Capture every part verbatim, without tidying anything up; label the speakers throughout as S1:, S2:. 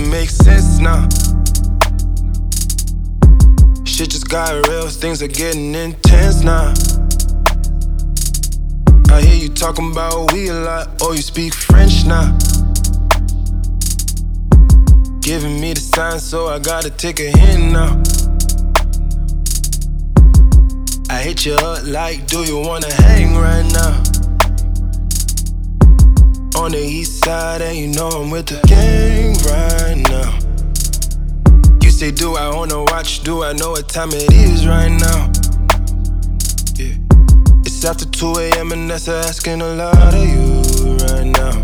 S1: make sense now. Shit just got real, things are getting intense now. I hear you talking about we a lot, oh you speak French now. Giving me the sign, so I gotta take a hint now. I hit you up like, do you wanna hang right now? On the east side, and you know I'm with the gang right now. You say, do I own a watch? Do I know what time it is right now? Yeah. It's after two A M and that's asking a lot of you right now.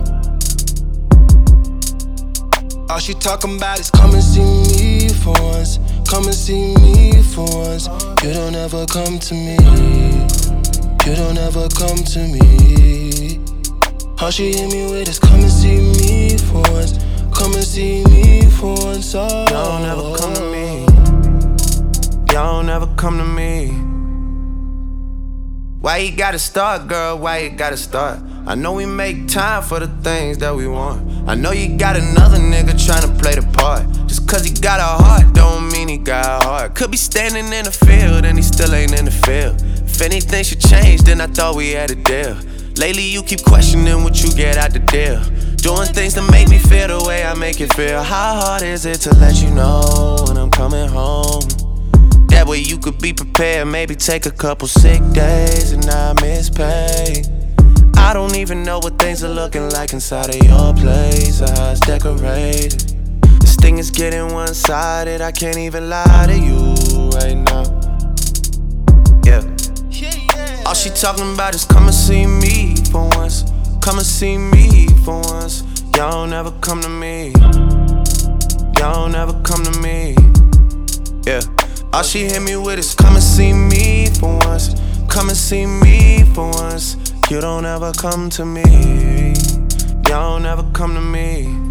S1: All she talking about is come and see me for once. Come and see me for once. You don't ever come to me. You don't ever come to me. All she hit me with is come and see me for once. Come and see me for once. Oh.
S2: Y'all don't ever come to me. Y'all don't ever come to me. Why you gotta start, girl? Why you gotta start? I know we make time for the things that we want. I know you got another nigga tryna play the part. Just cause he got a heart, don't mean he got a heart. Could be standing in the field and he still ain't in the field. If anything should change, then I thought we had a deal. Lately you keep questioning what you get out the deal. Doing things to make me feel the way I make it feel. How hard is it to let you know when I'm coming home? That way you could be prepared, maybe take a couple sick days and not miss pay. I don't even know what things are looking like inside of your place or how it's decorated. This thing is getting one-sided, I can't even lie to you right now. Yeah. All she talking about is come and see me for once. Come and see me for once. Y'all don't ever come to me. Y'all don't ever come to me. Yeah. All she hit me with is come and see me for once. Come and see me for once. You don't ever come to me. Y'all don't ever come to me.